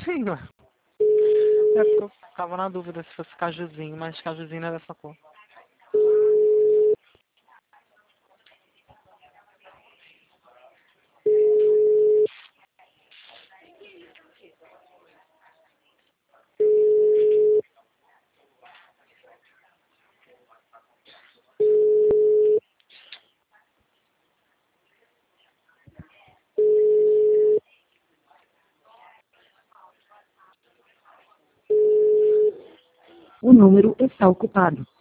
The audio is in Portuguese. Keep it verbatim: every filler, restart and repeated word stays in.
Sim, ué. É porque eu ficava na dúvida se fosse cajuzinho, mas cajuzinho não é dessa cor. O número está ocupado.